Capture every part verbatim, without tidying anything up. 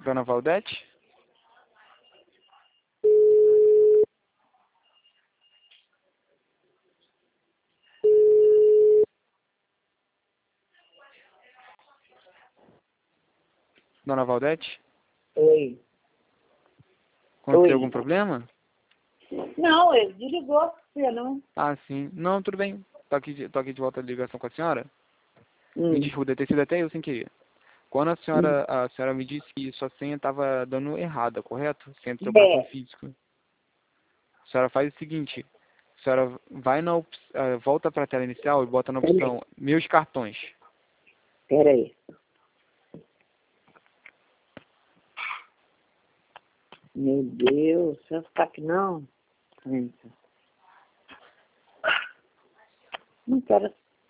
Dona Valdete? Dona Valdete? Oi. Aconteceu Oi. algum problema? Não, ele desligou, você não. Ah, sim. Não, tudo bem. Tô aqui, de- tô aqui de volta de ligação com a senhora. Me Hum. desculpa, deve ter sido até eu sem querer. Quando a Hum. senhora, a senhora me disse que sua senha estava dando errada, correto? Senha do seu cartão É, físico. A senhora faz o seguinte, a senhora vai na op- eh, volta para a tela inicial e bota na opção Meus cartões. peraí. Meu Deus, você não tá aqui não? Gente. Não quero.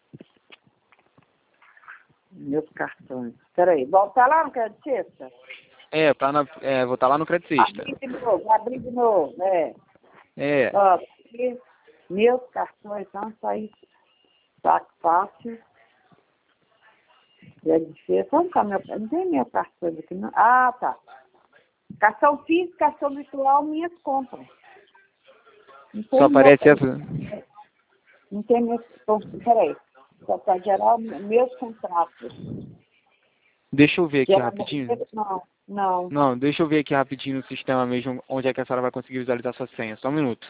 Meus cartões. Peraí, volta lá no crédito sexta? É, tá na, é, vou estar lá no crédito sexta. Abrir de novo, abrir de novo, é. É, Ó, aqui, meus cartões, não sai saco fácil. Crédito sexta, onde tá meu, não tem meu cartão aqui não. Ah, tá. Cartão físico, cartão virtual, minhas compras. Não só tem meu, aparece essa. não tem meus, peraí. Só para gerar meus contratos. Deixa eu ver aqui Gerar rapidinho. meus- não, não. Não, deixa eu ver aqui rapidinho no sistema mesmo, onde é que a senhora vai conseguir visualizar sua senha. Só um minuto.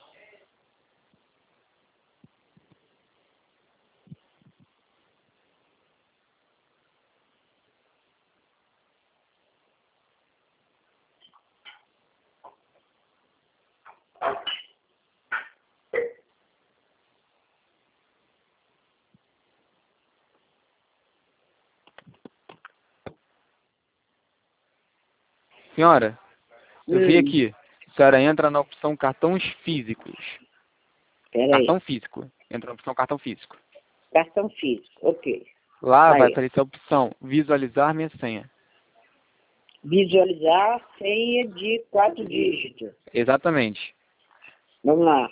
Senhora, eu vi Hum, aqui. A senhora entra na opção cartões físicos. peraí. Cartão físico. Entra na opção cartão físico. Cartão físico, ok. Lá vai Aí, aparecer a opção visualizar minha senha. visualizar senha de quatro dígitos. Exatamente. Vamos lá.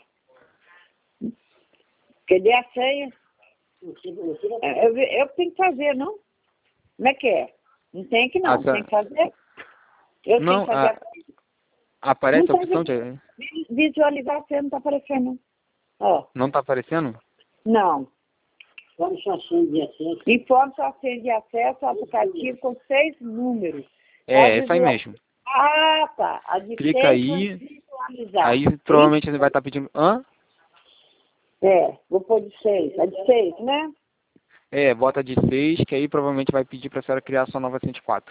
Cadê a senha? É, Eu, eu tenho que fazer, não? Como é que é? Não tem que A não, senhora- tem que fazer. Eu tenho Não, que fazer. a- aparece a Não tá opção de... visualizar a senha, não tá aparecendo. Ó, Não tá aparecendo? não. Informe sua senha de acesso. Informe sua senha de acesso ao aplicativo com seis números. É, Pode essa aí visual- mesmo. Ah, tá. A de Clica seis para aí, visualizar. aí provavelmente ele vai estar pedindo... Hã? É, vou pôr de seis. A de seis, né? É, bota de seis, que aí provavelmente vai pedir pra senhora criar sua nova senha de quatro.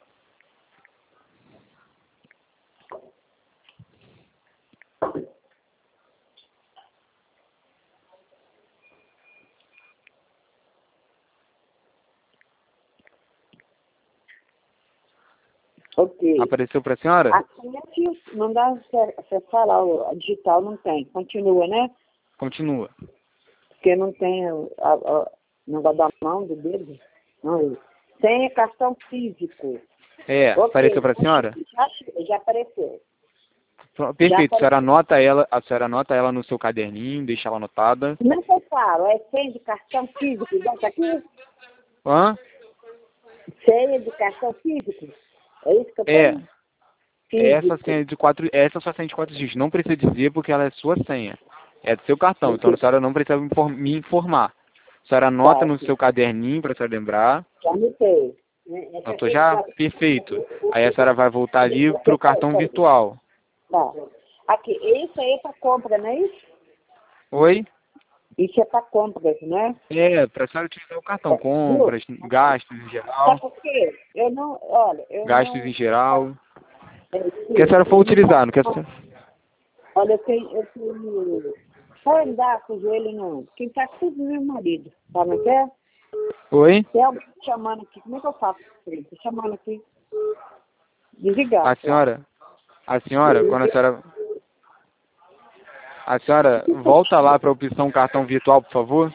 Ok. Apareceu pra senhora? A senha que não dá você falar, a digital não tem. Continua, né? Continua. Porque não tem o a, a, negócio da mão, do dedo. Não, senha cartão físico. É, Ok. apareceu pra senhora? Já, já apareceu. Pro- Já Perfeito, a senhora apareceu. anota ela, a senhora anota ela no seu caderninho, deixa ela anotada. Como é que eu falo? É senha de cartão físico, bota aqui? Hã? Senha de cartão físico? É isso que eu É, tenho? essa Físico. senha de quatro, essa é sua senha de quatro dígitos. Não precisa dizer porque ela é sua senha. É do seu cartão, então a senhora não precisa me inform- me informar. A senhora anota Tá, no seu caderninho para a senhora lembrar. já anotei. Anotou já? Perfeito. Aí a senhora vai voltar ali para o cartão virtual. Tá. Aqui, isso aí é para compra, não é isso? Oi? Isso é para compras, né? É, para a senhora utilizar o cartão. Viu? Compras, gastos em geral. Sabe por quê? Eu não, olha, eu Gastos não... em geral. é, O que a senhora for utilizar, não quer... Olha, eu tenho... Eu tenho só andar com o joelho não. Quem tá tudo é meu marido. Sabe o que é? Oi? Tem alguém chamando aqui. Como é que eu faço? Tô chamando aqui. Desligar. A senhora, a senhora, quando a senhora... A senhora volta lá para a opção cartão virtual, por favor.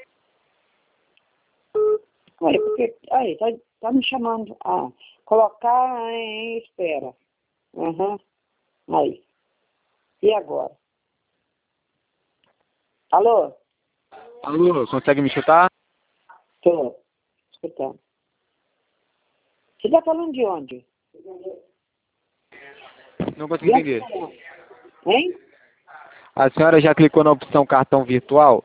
Olha, porque... Aí, tá, tá me chamando. Ah, colocar em espera. Aham. Aí. E agora? Alô? Alô, consegue me escutar? Tô escutando. Você tá falando de onde? Não consigo entender. Hein? A senhora já clicou na opção cartão virtual?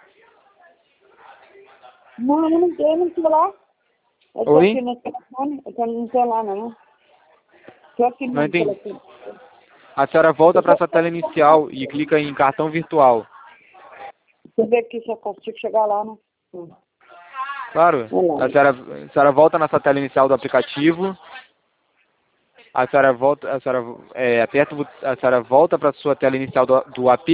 Não, eu não, eu não tô lá. Eu tô Oi? aqui no telefone, eu tô no celular, não. Tô aqui Não no entendi. telefone. A senhora volta para essa tela inicial e clica em cartão virtual. Deixa eu ver aqui se eu consigo chegar lá, né? Hum. Claro. A senhora, a senhora volta nessa tela inicial do aplicativo. A senhora volta, a senhora é, aperta, o bot- a senhora volta para a sua tela inicial do, do app.